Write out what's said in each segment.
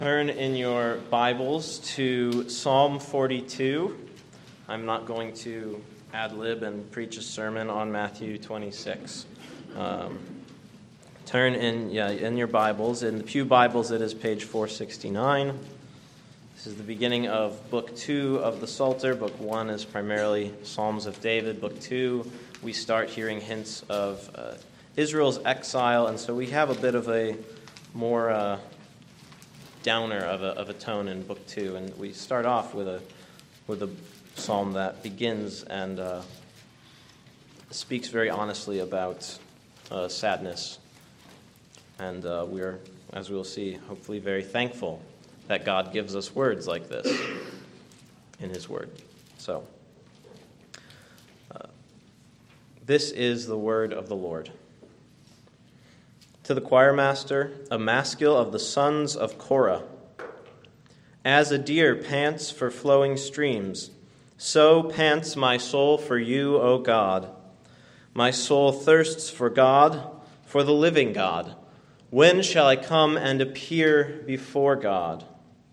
Turn in your Bibles to Psalm 42. I'm not going to ad-lib and preach a sermon on Matthew 26. Turn in your Bibles. In the Pew Bibles, it is page 469. This is the beginning of Book 2 of the Psalter. Book 1 is primarily Psalms of David. Book 2, we start hearing hints of Israel's exile, and so we have a bit of a more downer of a tone in Book 2, and we start off with a psalm that begins and speaks very honestly about sadness, and we're, as we'll see, hopefully very thankful that God gives us words like this in His Word. So, this is the word of the Lord. To the choir master, a maskil of the sons of Korah. As a deer pants for flowing streams, so pants my soul for you, O God. My soul thirsts for God, for the living God. When shall I come and appear before God?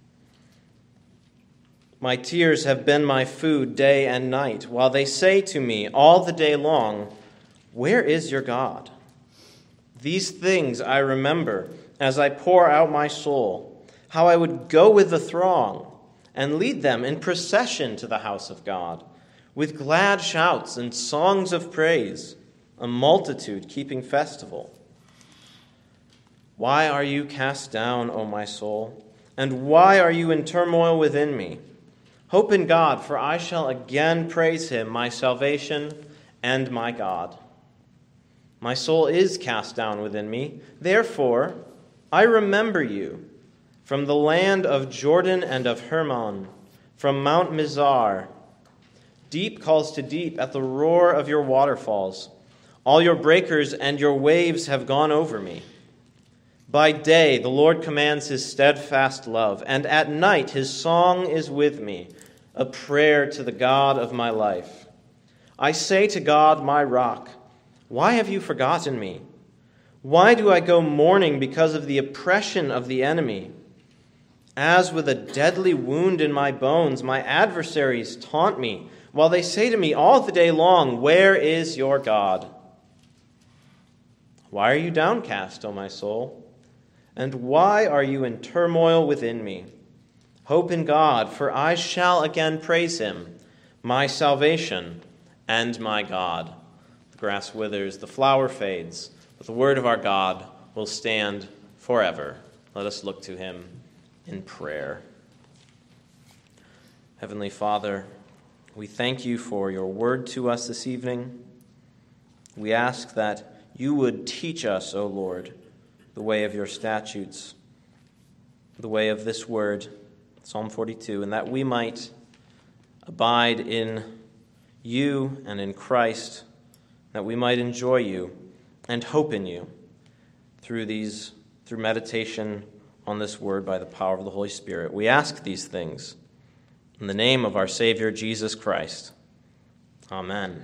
My tears have been my food day and night, while they say to me all the day long, "Where is your God?" These things I remember as I pour out my soul, how I would go with the throng and lead them in procession to the house of God, with glad shouts and songs of praise, a multitude keeping festival. Why are you cast down, O my soul? And why are you in turmoil within me? Hope in God, for I shall again praise Him, my salvation and my God. My soul is cast down within me. Therefore, I remember you from the land of Jordan and of Hermon, from Mount Mizar. Deep calls to deep at the roar of your waterfalls. All your breakers and your waves have gone over me. By day, the Lord commands His steadfast love, and at night His song is with me, a prayer to the God of my life. I say to God, my rock, why have you forgotten me? Why do I go mourning because of the oppression of the enemy? As with a deadly wound in my bones, my adversaries taunt me, while they say to me all the day long, "Where is your God?" Why are you downcast, O my soul? And why are you in turmoil within me? Hope in God, for I shall again praise Him, my salvation and my God. The grass withers, the flower fades, but the word of our God will stand forever. Let us look to Him in prayer. Heavenly Father, we thank You for Your word to us this evening. We ask that You would teach us, O Lord, the way of Your statutes, the way of this word, Psalm 42, and that we might abide in You and in Christ, that we might enjoy You and hope in You through meditation on this word by the power of the Holy Spirit. We ask these things in the name of our Savior, Jesus Christ. Amen.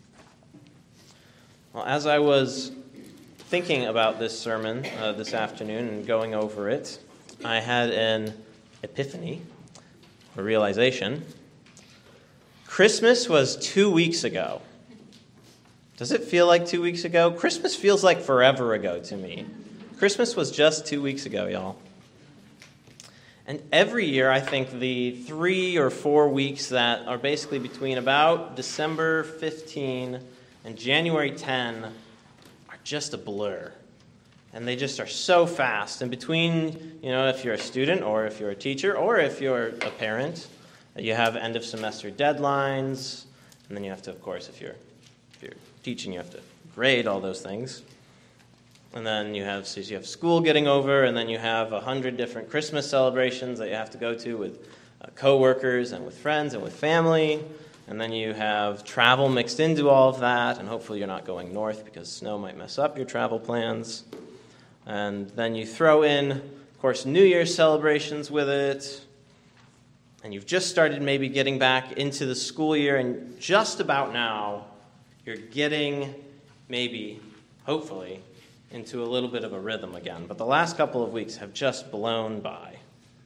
Well, as I was thinking about this sermon this afternoon and going over it, I had an epiphany, a realization. Christmas was 2 weeks ago. Does it feel like 2 weeks ago? Christmas feels like forever ago to me. Christmas was just 2 weeks ago, y'all. And every year, I think the 3 or 4 weeks that are basically between about December 15 and January 10 are just a blur. And they just are so fast. And between, if you're a student or if you're a teacher or if you're a parent, you have end of semester deadlines. And then you have to, of course, if you're teaching, you have to grade all those things. And then you have school getting over, and then you have 100 different Christmas celebrations that you have to go to with coworkers and with friends and with family. And then you have travel mixed into all of that, and hopefully you're not going north because snow might mess up your travel plans. And then you throw in, of course, New Year's celebrations with it. And you've just started maybe getting back into the school year, and just about now, you're getting, maybe, hopefully, into a little bit of a rhythm again. But the last couple of weeks have just blown by.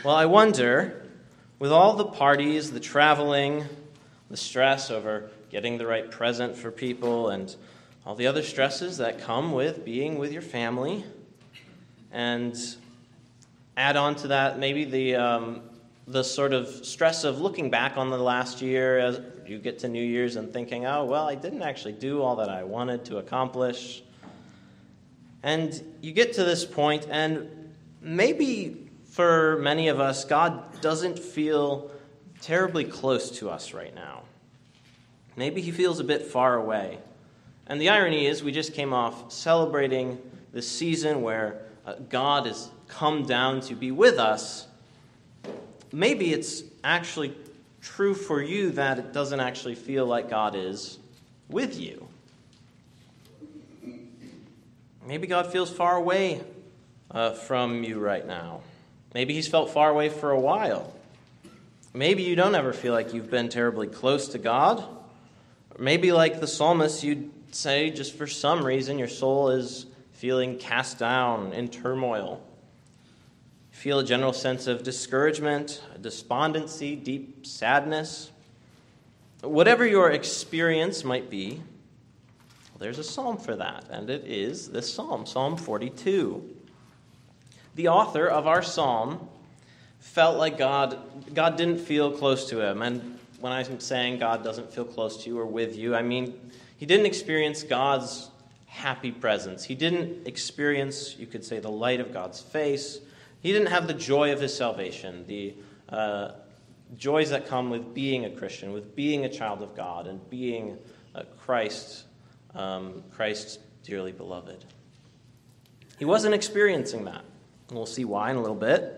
Well, I wonder, with all the parties, the traveling, the stress over getting the right present for people, and all the other stresses that come with being with your family, and add on to that maybe the sort of stress of looking back on the last year as you get to New Year's and thinking, oh, well, I didn't actually do all that I wanted to accomplish. And you get to this point, and maybe for many of us, God doesn't feel terribly close to us right now. Maybe he feels a bit far away. And the irony is we just came off celebrating this season where God has come down to be with us. Maybe it's actually true for you that it doesn't actually feel like God is with you. Maybe God feels far away from you right now. Maybe he's felt far away for a while. Maybe you don't ever feel like you've been terribly close to God. Or maybe like the psalmist, you'd say just for some reason your soul is feeling cast down, in turmoil. You feel a general sense of discouragement, despondency, deep sadness. Whatever your experience might be, there's a psalm for that, and it is this psalm, Psalm 42. The author of our psalm felt like God didn't feel close to him. And when I'm saying God doesn't feel close to you or with you, I mean he didn't experience God's happy presence. He didn't experience, you could say, the light of God's face. He didn't have the joy of his salvation, the joys that come with being a Christian, with being a child of God, and being Christ's dearly beloved. He wasn't experiencing that. And we'll see why in a little bit.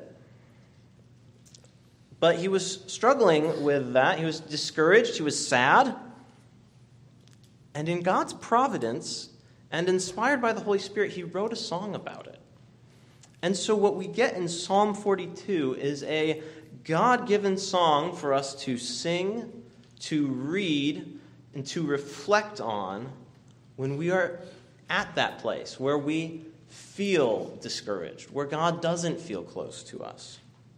But he was struggling with that. He was discouraged. He was sad. And in God's providence, and inspired by the Holy Spirit, he wrote a song about it. And so what we get in Psalm 42 is a God-given song for us to sing, to read, and to reflect on when we are at that place where we feel discouraged, where God doesn't feel close to us.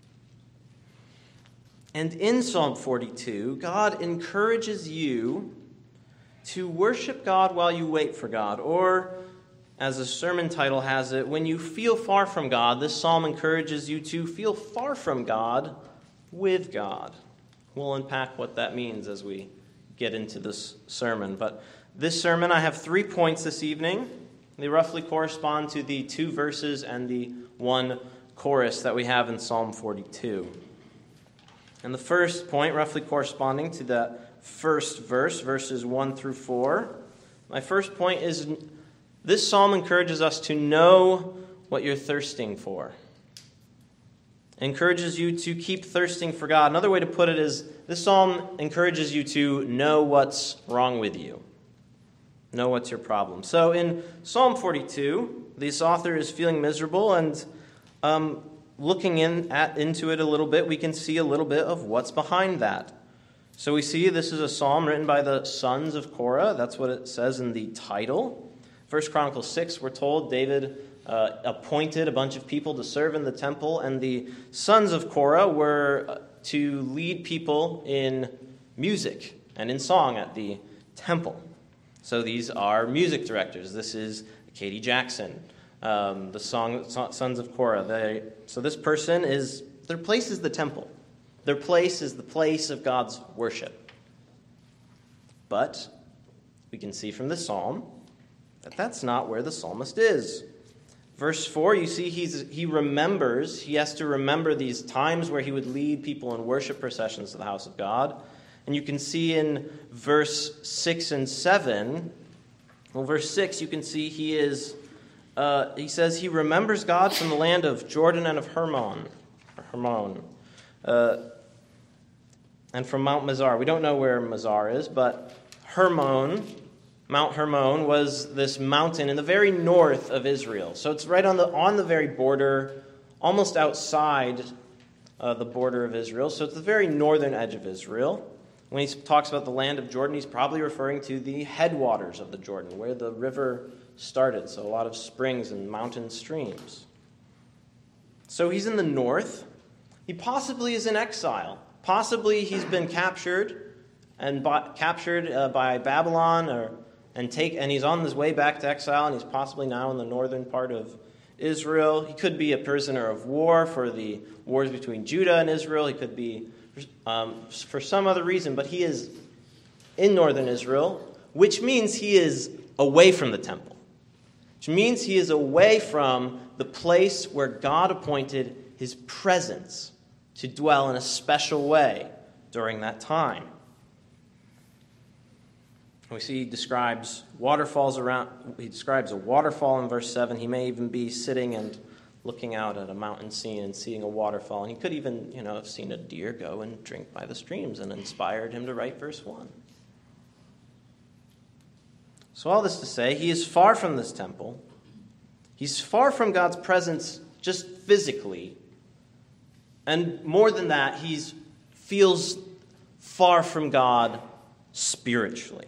And in Psalm 42, God encourages you to worship God while you wait for God. Or, as the sermon title has it, when you feel far from God, this psalm encourages you to feel far from God with God. We'll unpack what that means as we get into this sermon. But this sermon, I have 3 points this evening. They roughly correspond to the 2 verses and the 1 chorus that we have in Psalm 42. And the first point, roughly corresponding to that first verse, verses 1 through 4. My first point is this psalm encourages us to know what you're thirsting for. It encourages you to keep thirsting for God. Another way to put it is this psalm encourages you to know what's wrong with you. Know what's your problem. So in Psalm 42, this author is feeling miserable, and looking into it a little bit, we can see a little bit of what's behind that. So we see this is a psalm written by the sons of Korah. That's what it says in the title. 1 Chronicles 6, we're told David appointed a bunch of people to serve in the temple, and the sons of Korah were to lead people in music and in song at the temple. So these are music directors. This is Katie Jackson, the Sons of Korah. So this person their place is the temple. Their place is the place of God's worship. But we can see from the psalm that that's not where the psalmist is. Verse 4, you see he has to remember these times where he would lead people in worship processions to the house of God. And you can see in verse 6 and 7, verse 6, you can see he says he remembers God from the land of Jordan and of Hermon, and from Mount Mizar. We don't know where Mizar is, but Mount Hermon was this mountain in the very north of Israel. So it's right on the very border, almost outside the border of Israel. So it's the very northern edge of Israel. When he talks about the land of Jordan, he's probably referring to the headwaters of the Jordan, where the river started. So a lot of springs and mountain streams. So he's in the north, He possibly is in exile. Possibly he's been captured by Babylon, and he's on his way back to exile, and he's possibly now in the northern part of Israel. He could be a prisoner of war for the wars between Judah and Israel. He could be for some other reason, but he is in northern Israel, which means he is away from the temple, which means he is away from the place where God appointed his presence to dwell in a special way during that time. We see he describes waterfalls around. He describes a waterfall in verse 7. He may even be sitting and looking out at a mountain scene and seeing a waterfall. And he could even, have seen a deer go and drink by the streams and inspired him to write verse 1. So all this to say, he is far from this temple. He's far from God's presence just physically. And more than that, he feels far from God spiritually.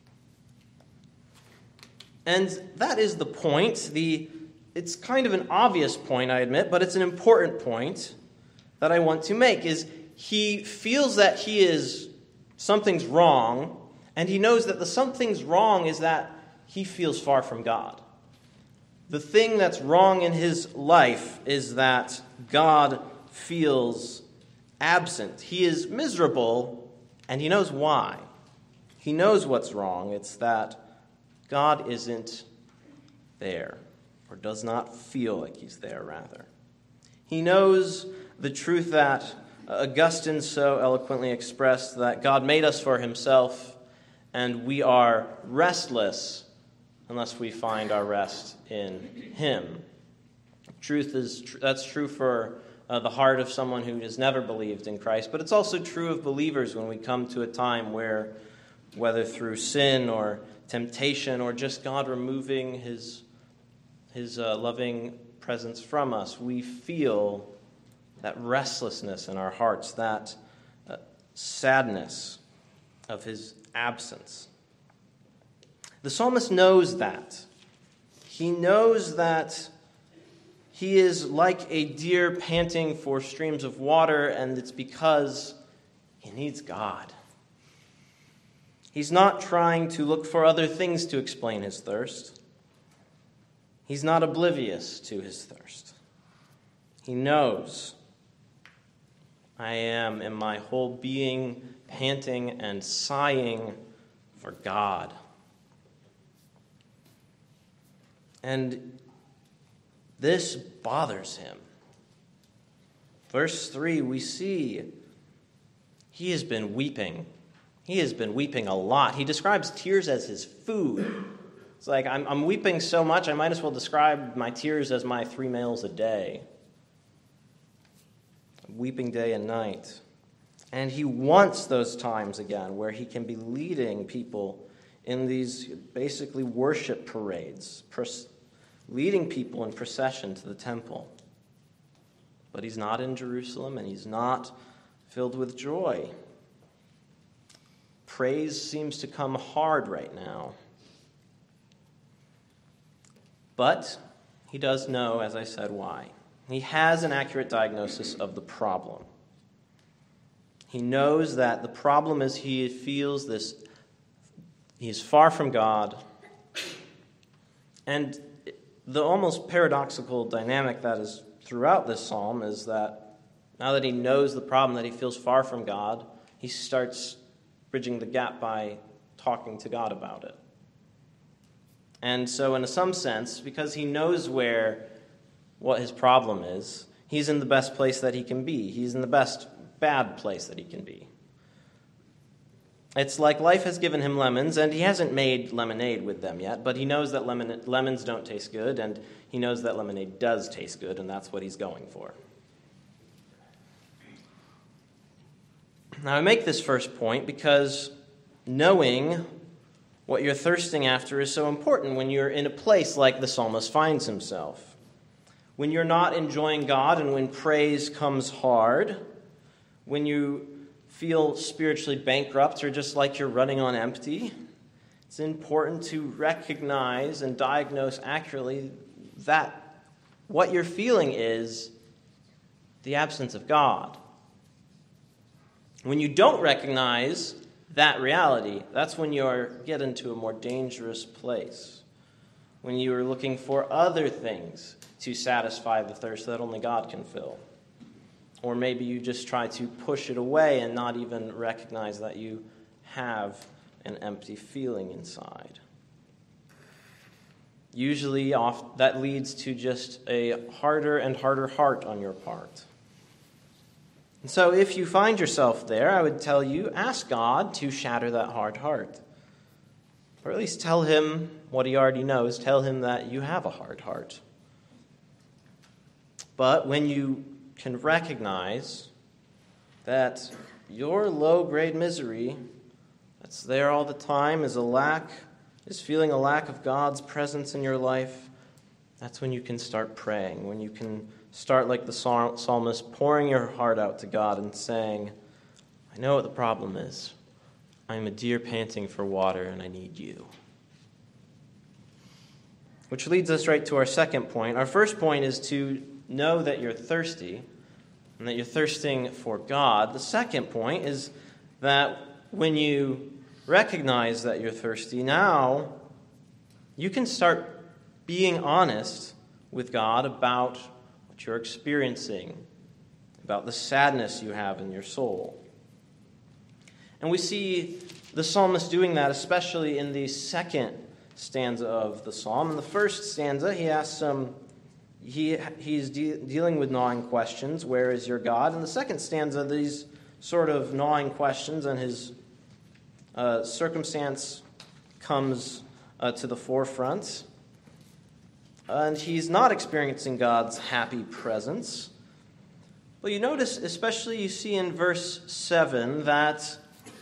And that is the point. It's kind of an obvious point, I admit, but it's an important point that I want to make, is he feels that something's wrong, and he knows that the something's wrong is that he feels far from God. The thing that's wrong in his life is that God feels absent. He is miserable, and he knows why. He knows what's wrong. It's that God isn't there, or does not feel like he's there, rather. He knows the truth that Augustine so eloquently expressed, that God made us for himself, and we are restless unless we find our rest in him. That's true for the heart of someone who has never believed in Christ, but it's also true of believers when we come to a time where, whether through sin or temptation or just God removing his loving presence from us, we feel that restlessness in our hearts, that sadness of his absence. The psalmist knows that. He knows that he is like a deer panting for streams of water, and it's because he needs God. He's not trying to look for other things to explain his thirst. He's not oblivious to his thirst. He knows, I am in my whole being panting and sighing for God. And this bothers him. Verse 3, we see he has been weeping. He has been weeping a lot. He describes tears as his food. It's like, I'm weeping so much, I might as well describe my tears as my 3 meals a day. Weeping day and night. And he wants those times again where he can be leading people in these basically worship parades, leading people in procession to the temple. But he's not in Jerusalem, and he's not filled with joy. Praise seems to come hard right now. But he does know, as I said, why. He has an accurate diagnosis of the problem. He knows that the problem is he feels this, he is far from God. And the almost paradoxical dynamic that is throughout this psalm is that now that he knows the problem, that he feels far from God, he starts bridging the gap by talking to God about it. And so in some sense, because he knows what his problem is, he's in the best place that he can be. He's in the best bad place that he can be. It's like life has given him lemons, and he hasn't made lemonade with them yet, but he knows that lemons don't taste good, and he knows that lemonade does taste good, and that's what he's going for. Now, I make this first point because knowing what you're thirsting after is so important when you're in a place like the psalmist finds himself. When you're not enjoying God and when praise comes hard, when you feel spiritually bankrupt or just like you're running on empty, it's important to recognize and diagnose accurately that what you're feeling is the absence of God. When you don't recognize that reality, that's when you get into a more dangerous place. When you are looking for other things to satisfy the thirst that only God can fill. Or maybe you just try to push it away and not even recognize that you have an empty feeling inside. Usually that leads to just a harder and harder heart on your part. And so if you find yourself there, I would tell you, ask God to shatter that hard heart. Or at least tell him what he already knows. Tell him that you have a hard heart. But when you can recognize that your low-grade misery that's there all the time is feeling a lack of God's presence in your life, that's when you can start praying, when you can start like the psalmist, pouring your heart out to God and saying, I know what the problem is. I am a deer panting for water, and I need you. Which leads us right to our second point. Our first point is to know that you're thirsty, and that you're thirsting for God. The second point is that when you recognize that you're thirsty, now you can start being honest with God about what you're experiencing, about the sadness you have in your soul. And we see the psalmist doing that, especially in the second stanza of the psalm. In the first stanza, he asks he's dealing with gnawing questions. Where is your God? In the second stanza, these sort of gnawing questions and his circumstance comes to the forefront. And he's not experiencing God's happy presence. Well, you notice, especially you see in verse 7, that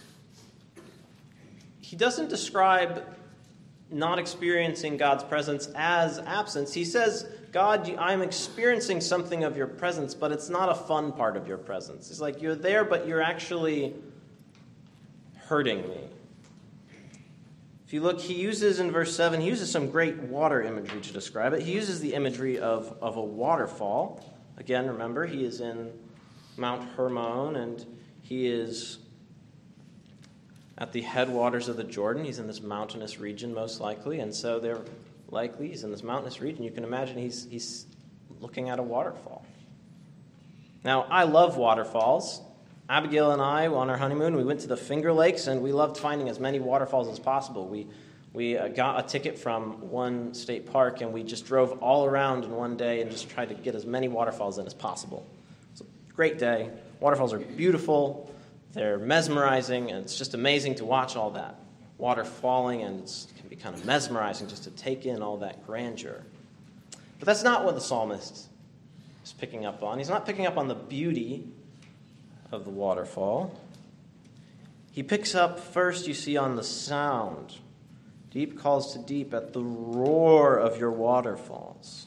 he doesn't describe not experiencing God's presence as absence. He says, God, I'm experiencing something of your presence, but it's not a fun part of your presence. It's like you're there, but you're actually hurting me. If you look, he uses in verse 7, he uses some great water imagery to describe it. He uses the imagery of a waterfall. Again, remember, he is in Mount Hermon, and he is at the headwaters of the Jordan. He's in this mountainous region, most likely, and so he's in this mountainous region. You can imagine he's looking at a waterfall. Now, I love waterfalls. Abigail and I, on our honeymoon, we went to the Finger Lakes, and we loved finding as many waterfalls as possible. We got a ticket from one state park, and we just drove all around in one day and just tried to get as many waterfalls in as possible. It's a great day. Waterfalls are beautiful. They're mesmerizing, and it's just amazing to watch all that water falling, and it can be kind of mesmerizing just to take in all that grandeur. But that's not what the psalmist is picking up on. He's not picking up on the beauty of the waterfall. He picks up first, you see, on the sound. Deep calls to deep at the roar of your waterfalls.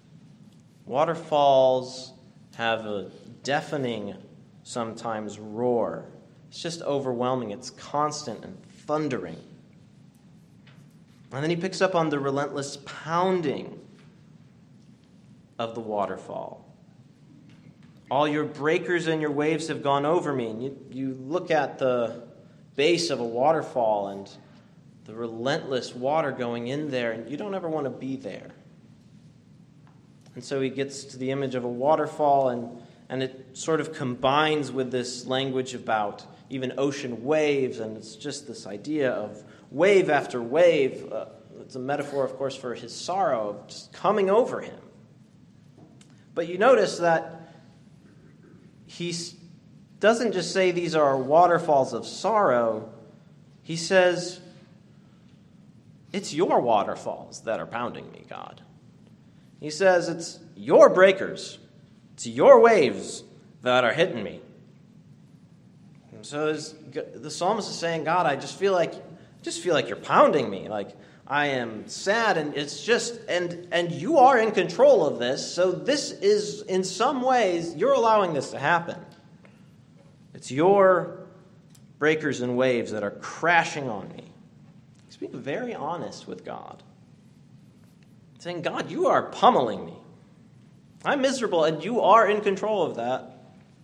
Waterfalls have a deafening, sometimes, roar. It's just overwhelming. It's constant and thundering. And then he picks up on the relentless pounding of the waterfall. All your breakers and your waves have gone over me. And you look at the base of a waterfall and the relentless water going in there, and you don't ever want to be there. And so he gets to the image of a waterfall, and it sort of combines with this language about even ocean waves, and it's just this idea of wave after wave. It's a metaphor, of course, for his sorrow of just coming over him. But you notice that he doesn't just say these are waterfalls of sorrow. He says, it's your waterfalls that are pounding me, God. He says, it's your breakers. It's your waves that are hitting me. And so the psalmist is saying, God, I just feel like you're pounding me. Like I am sad, and it's just, and you are in control of this. So this is, in some ways, you're allowing this to happen. It's your breakers and waves that are crashing on me. He's being very honest with God. Saying, God, you are pummeling me. I'm miserable, and you are in control of that.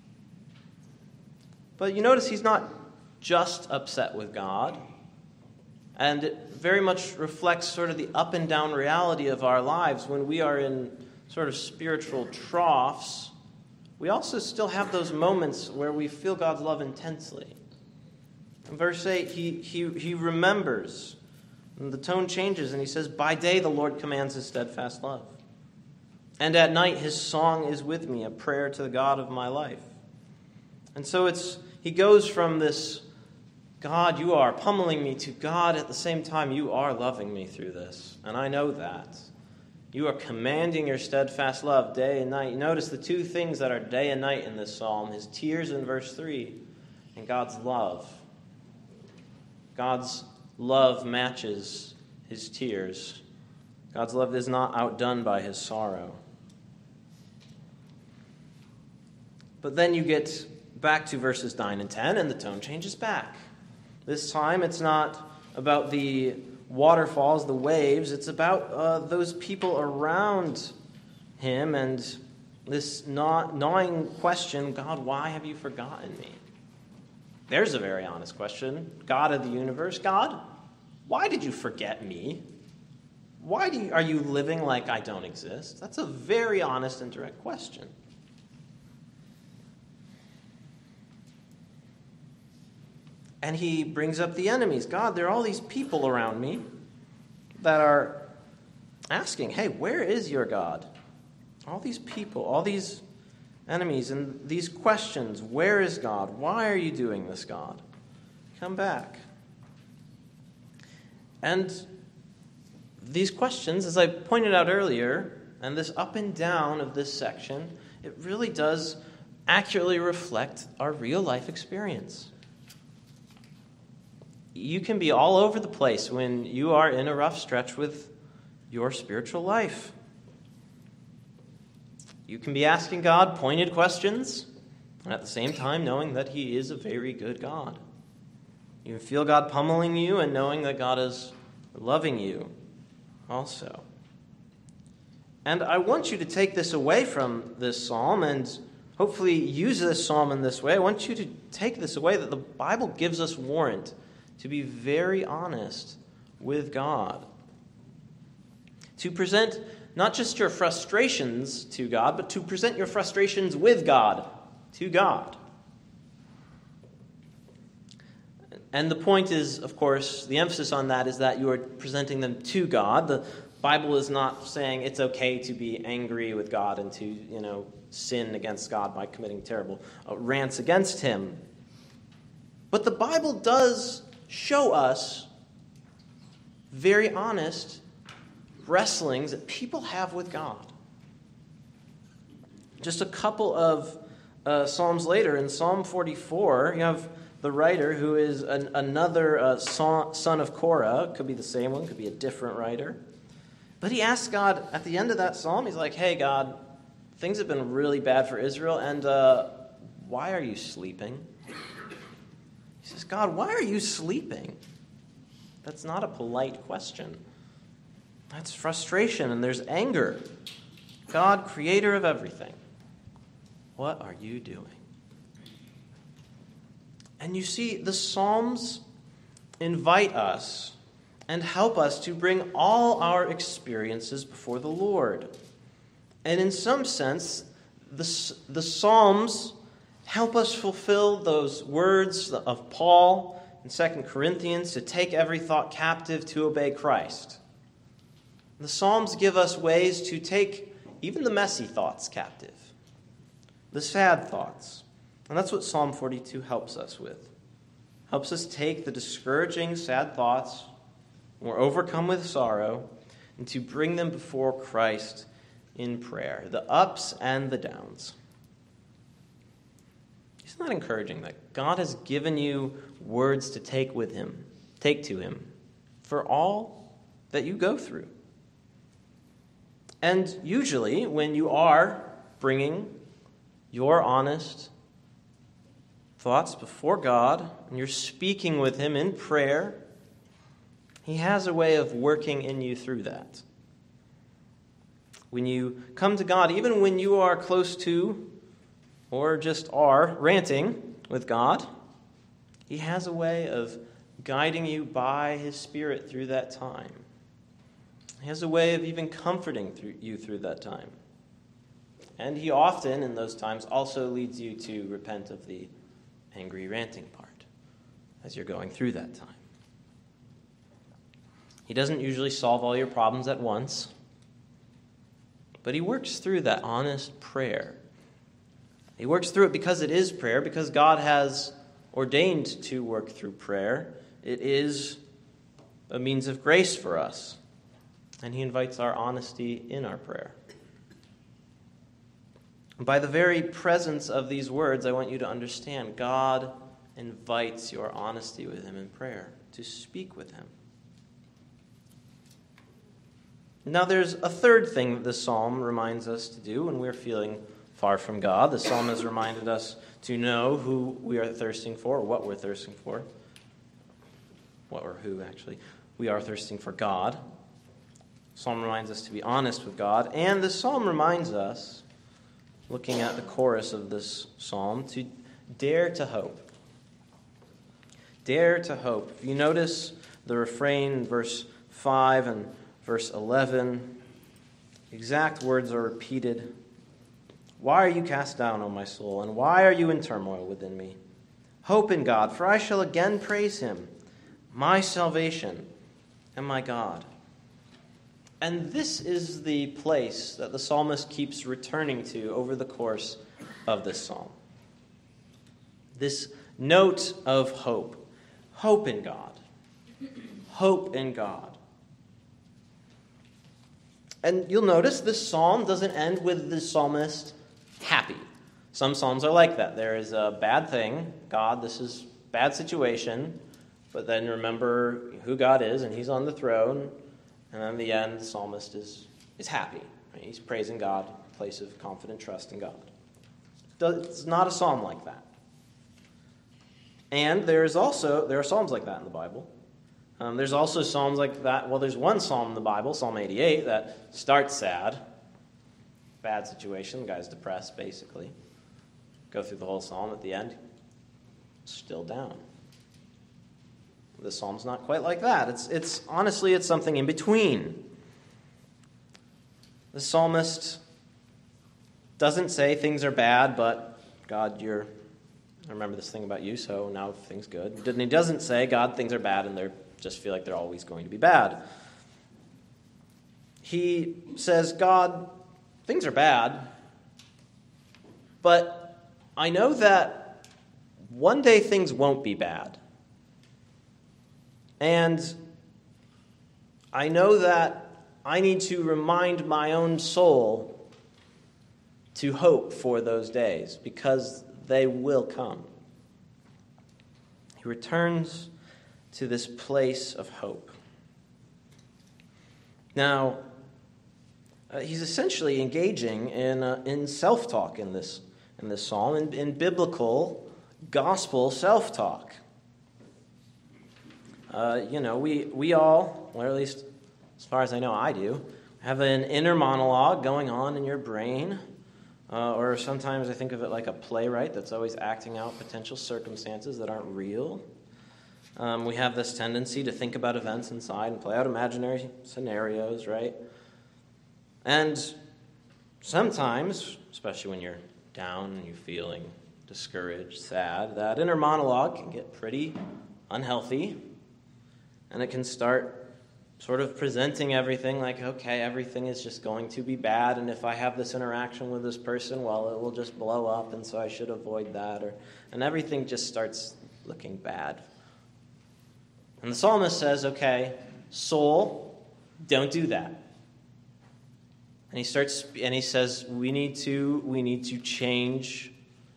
But you notice he's not just upset with God. And it very much reflects sort of the up and down reality of our lives. When we are in sort of spiritual troughs, we also still have those moments where we feel God's love intensely. In verse 8, he remembers. And the tone changes, and he says, by day the Lord commands his steadfast love. And at night his song is with me, a prayer to the God of my life. And so he goes from this, God, you are pummeling me, to God, at the same time, you are loving me through this. And I know that. You are commanding your steadfast love day and night. You notice the two things that are day and night in this psalm, his tears in verse 3, and God's love. God's love matches his tears. God's love is not outdone by his sorrow. But then you get back to verses 9 and 10, and the tone changes back. This time it's not about the waterfalls, the waves. It's about those people around him and this gnawing question, God, why have you forgotten me? There's a very honest question. God of the universe, God, why did you forget me? Why are you living like I don't exist? That's a very honest and direct question. And he brings up the enemies. God, there are all these people around me that are asking, hey, where is your God? All these people, all these enemies, and these questions, where is God? Why are you doing this, God? Come back. And these questions, as I pointed out earlier, and this up and down of this section, it really does accurately reflect our real life experience. You can be all over the place when you are in a rough stretch with your spiritual life. You can be asking God pointed questions, and at the same time knowing that he is a very good God. You can feel God pummeling you and knowing that God is loving you also. And I want you to take this away from this psalm and hopefully use this psalm in this way. I want you to take this away that the Bible gives us warrant to be very honest with God. To present not just your frustrations to God, but to present your frustrations with God to God. And the point is, of course, the emphasis on that is that you are presenting them to God. The Bible is not saying it's okay to be angry with God and to, sin against God by committing terrible rants against him. But the Bible does show us very honest wrestlings that people have with God. Just a couple of Psalms later, in Psalm 44, you have the writer who is another son of Korah. Could be the same one, could be a different writer. But he asks God, at the end of that psalm, he's like, hey, God, things have been really bad for Israel, and why are you sleeping? He says, God, why are you sleeping? That's not a polite question. That's frustration, and there's anger. God, creator of everything, what are you doing? And you see, the Psalms invite us and help us to bring all our experiences before the Lord. And in some sense, the Psalms help us fulfill those words of Paul in 2 Corinthians to take every thought captive to obey Christ. The Psalms give us ways to take even the messy thoughts captive, the sad thoughts. And that's what Psalm 42 helps us with. Helps us take the discouraging, sad thoughts, when we're overcome with sorrow, and to bring them before Christ in prayer, the ups and the downs. Isn't that encouraging that God has given you words to take to him, for all that you go through? And usually, when you are bringing your honest thoughts before God, and you're speaking with him in prayer, he has a way of working in you through that. When you come to God, even when you are close to or just are ranting with God, He has a way of guiding you by His Spirit through that time. He has a way of even comforting you through that time. And He often, in those times, also leads you to repent of the angry ranting part as you're going through that time. He doesn't usually solve all your problems at once, but He works through that honest prayer. He works through it because it is prayer, because God has ordained to work through prayer. It is a means of grace for us, and He invites our honesty in our prayer. By the very presence of these words, I want you to understand God invites your honesty with Him in prayer, to speak with Him. Now, there's a third thing that this psalm reminds us to do when we're feeling far from God. The psalm has reminded us to know who we are thirsting for, or what we're thirsting for. We are thirsting for God. The psalm reminds us to be honest with God. And the psalm reminds us, looking at the chorus of this psalm, to dare to hope. Dare to hope. If you notice the refrain in verse 5 and verse 11, exact words are repeated. Why are you cast down, O my soul, and why are you in turmoil within me? Hope in God, for I shall again praise Him, my salvation and my God. And this is the place that the psalmist keeps returning to over the course of this psalm. This note of hope. Hope in God. Hope in God. And you'll notice this psalm doesn't end with the psalmist happy. Some psalms are like that. There is a bad thing. God, this is a bad situation. But then remember who God is, and He's on the throne. And then in the end, the psalmist is happy. Right? He's praising God, a place of confident trust in God. It's not a psalm like that. And there are psalms like that in the Bible. There's also psalms like that. Well, there's one psalm in the Bible, Psalm 88, that starts sad. Bad situation. The guy's depressed, basically. Go through the whole psalm. At the end, still down. The psalm's not quite like that. It's honestly, it's something in between. The psalmist doesn't say things are bad, but God, I remember this thing about you, so now things good. He doesn't say, God, things are bad, and they just feel like they're always going to be bad. He says, God, things are bad, but I know that one day things won't be bad. And I know that I need to remind my own soul to hope for those days, because they will come. He returns to this place of hope. Now, he's essentially engaging in self-talk in this psalm, in biblical gospel self-talk. We all, or at least as far as I know I do, have an inner monologue going on in your brain. Or sometimes I think of it like a playwright that's always acting out potential circumstances that aren't real. We have this tendency to think about events inside and play out imaginary scenarios, right? And sometimes, especially when you're down and you're feeling discouraged, sad, that inner monologue can get pretty unhealthy. And it can start sort of presenting everything like, okay, everything is just going to be bad, and if I have this interaction with this person, well, it will just blow up, and so I should avoid that. And everything just starts looking bad. And the psalmist says, okay, soul, don't do that. And he says, we need to change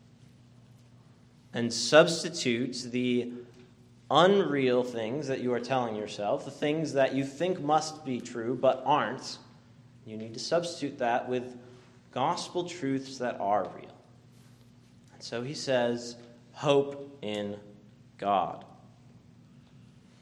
and substitute the unreal things that you are telling yourself, the things that you think must be true but aren't. You need to substitute that with gospel truths that are real. And so he says, hope in God.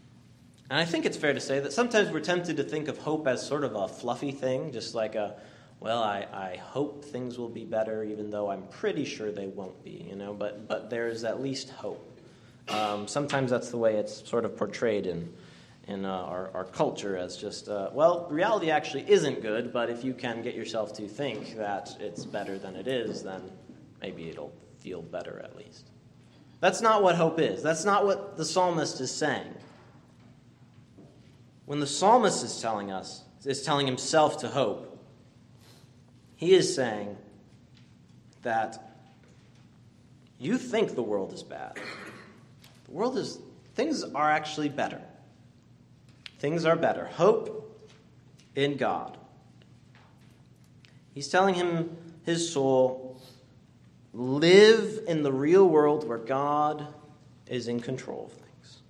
And I think it's fair to say that sometimes we're tempted to think of hope as sort of a fluffy thing, just like a well, I hope things will be better, even though I'm pretty sure they won't be, but there's at least hope. Sometimes that's the way it's sort of portrayed in our culture as just, reality actually isn't good, but if you can get yourself to think that it's better than it is, then maybe it'll feel better at least. That's not what hope is. That's not what the psalmist is saying. When the psalmist is telling himself to hope, he is saying that you think the world is bad. Things are actually better. Things are better. Hope in God. He's telling his soul, live in the real world where God is in control of things.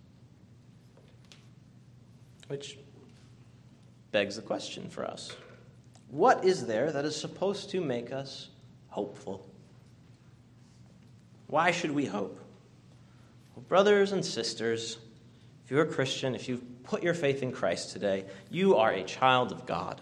Which begs the question for us. What is there that is supposed to make us hopeful? Why should we hope? Well, brothers and sisters, if you're a Christian, if you've put your faith in Christ today, you are a child of God.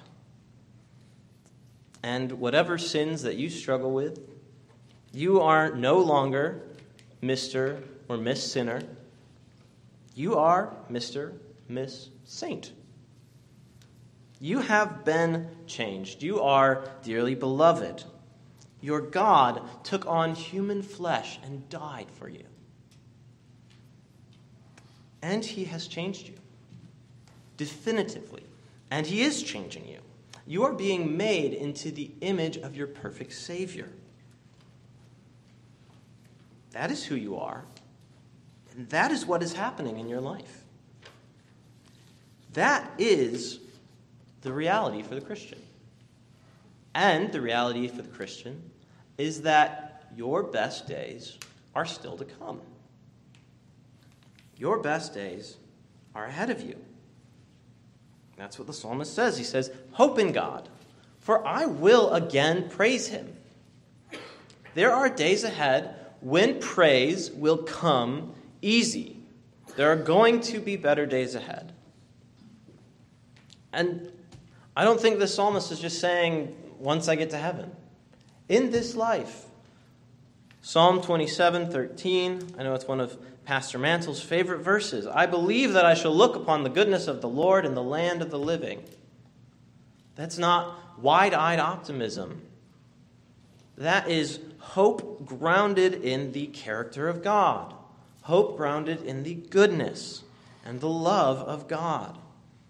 And whatever sins that you struggle with, you are no longer Mr. or Miss Sinner. You are Mr., Miss Saint. You have been changed. You are dearly beloved. Your God took on human flesh and died for you. And he has changed you. Definitively. And he is changing you. You are being made into the image of your perfect Savior. That is who you are. And that is what is happening in your life. That is the reality for the Christian. And the reality for the Christian is that your best days are still to come. Your best days are ahead of you. That's what the psalmist says. He says, hope in God, for I will again praise him. There are days ahead when praise will come easy. There are going to be better days ahead. And I don't think the psalmist is just saying, once I get to heaven. In this life. Psalm 27:13, I know it's one of Pastor Mantle's favorite verses. I believe that I shall look upon the goodness of the Lord in the land of the living. That's not wide-eyed optimism. That is hope grounded in the character of God. Hope grounded in the goodness and the love of God.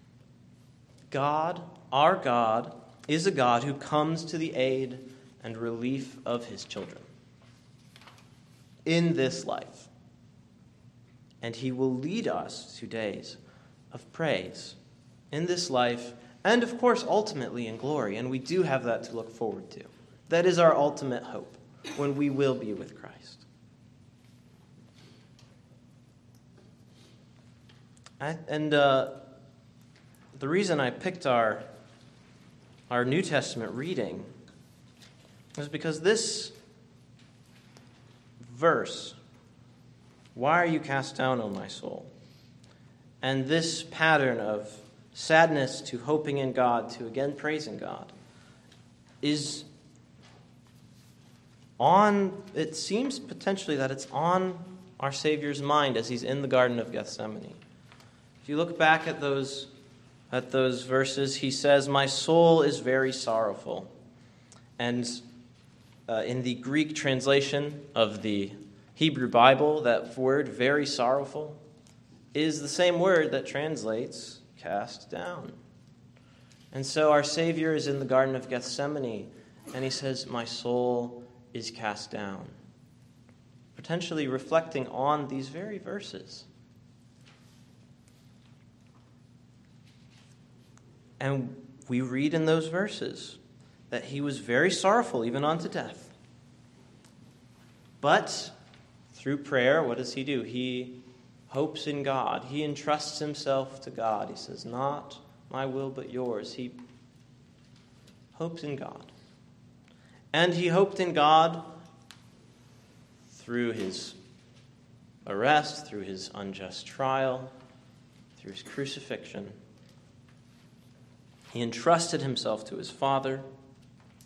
God, our God, is a God who comes to the aid and relief of his children in this life. And he will lead us to days of praise in this life and, of course, ultimately in glory. And we do have that to look forward to. That is our ultimate hope when we will be with Christ. And the reason I picked our New Testament reading is because this verse, why are you cast down, O my soul? And this pattern of sadness to hoping in God to again praising God is it seems potentially that it's on our Savior's mind as he's in the Garden of Gethsemane. If you look back at those verses, he says, my soul is very sorrowful. And in the Greek translation of the Hebrew Bible, that word, very sorrowful, is the same word that translates cast down. And so our Savior is in the Garden of Gethsemane, and he says, my soul is cast down. Potentially reflecting on these very verses. And we read in those verses that he was very sorrowful, even unto death. But through prayer, what does he do? He hopes in God. He entrusts himself to God. He says, not my will, but yours. He hopes in God. And he hoped in God through his arrest, through his unjust trial, through his crucifixion. He entrusted himself to his Father.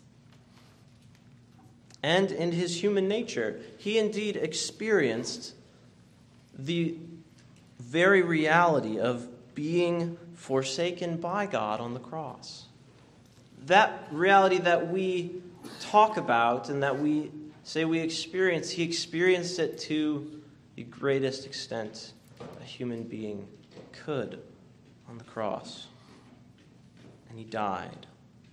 and in his human nature, he indeed experienced the very reality of being forsaken by God on the cross. That reality that we talk about and that we say we experience, he experienced it to the greatest extent a human being could on the cross. And he died.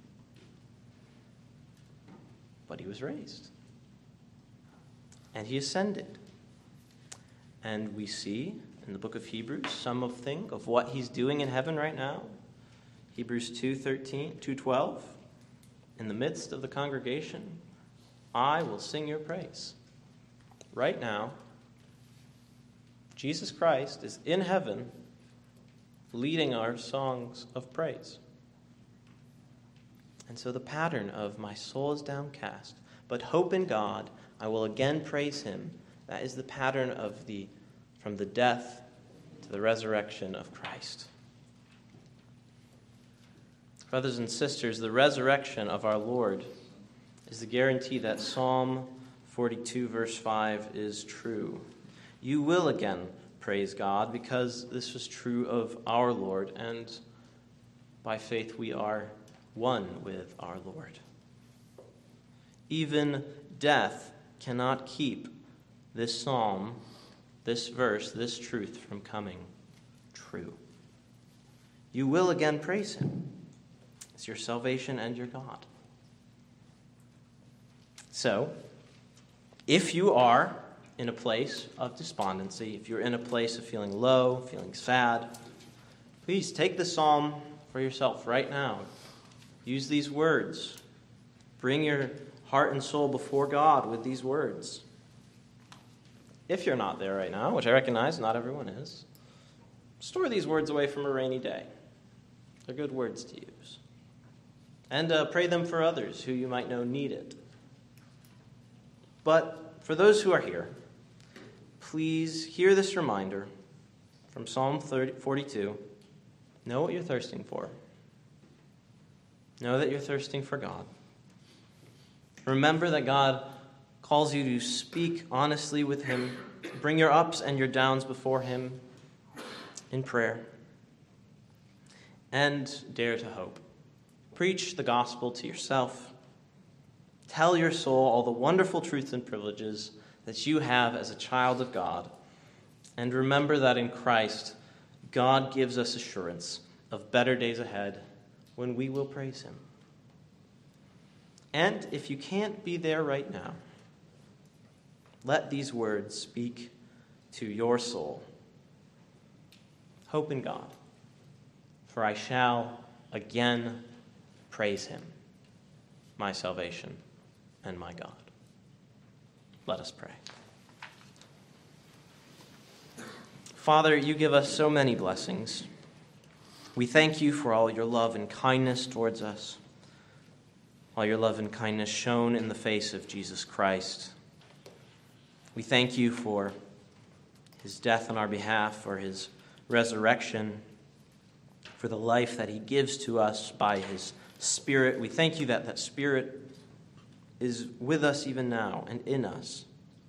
But he was raised. And he ascended. And we see in the book of Hebrews something of what he's doing in heaven right now. Hebrews 2:12, in the midst of the congregation, I will sing your praise. Right now, Jesus Christ is in heaven leading our songs of praise. And so the pattern of my soul is downcast, but hope in God, I will again praise him. That is the pattern of from the death to the resurrection of Christ. Brothers and sisters, the resurrection of our Lord is the guarantee that Psalm 42 verse 5 is true. You will again praise God because this was true of our Lord, and by faith we are one with our Lord. Even death cannot keep this psalm, this verse, this truth from coming true. You will again praise him. It's your salvation and your God. So, if you are in a place of despondency, if you're in a place of feeling low, feeling sad, please take the psalm for yourself right now. Use these words. Bring your heart and soul before God with these words. If you're not there right now, which I recognize not everyone is, store these words away from a rainy day. They're good words to use. And pray them for others who you might know need it. But for those who are here, please hear this reminder from Psalm 42. Know what you're thirsting for. Know that you're thirsting for God. Remember that God calls you to speak honestly with him. Bring your ups and your downs before him in prayer. And dare to hope. Preach the gospel to yourself. Tell your soul all the wonderful truths and privileges that you have as a child of God. And remember that in Christ, God gives us assurance of better days ahead when we will praise him. And if you can't be there right now, let these words speak to your soul. Hope in God, for I shall again praise him, my salvation and my God. Let us pray. Father, you give us so many blessings. We thank you for all your love and kindness towards us, all your love and kindness shown in the face of Jesus Christ. We thank you for his death on our behalf, for his resurrection, for the life that he gives to us by his Spirit. We thank you that that Spirit is with us even now and in us.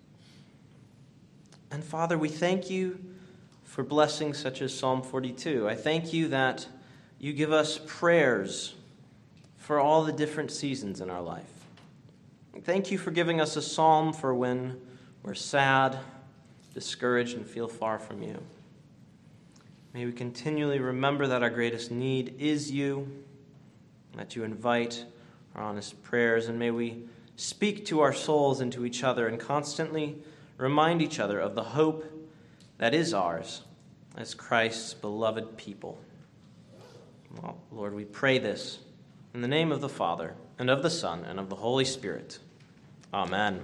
And Father, we thank you for blessings such as Psalm 42. I thank you that you give us prayers for all the different seasons in our life. Thank you for giving us a psalm for when we're sad, discouraged, and feel far from you. May we continually remember that our greatest need is you, that you invite our honest prayers, and may we speak to our souls and to each other and constantly remind each other of the hope that is ours as Christ's beloved people. Well, Lord, we pray this in the name of the Father, and of the Son, and of the Holy Spirit. Amen.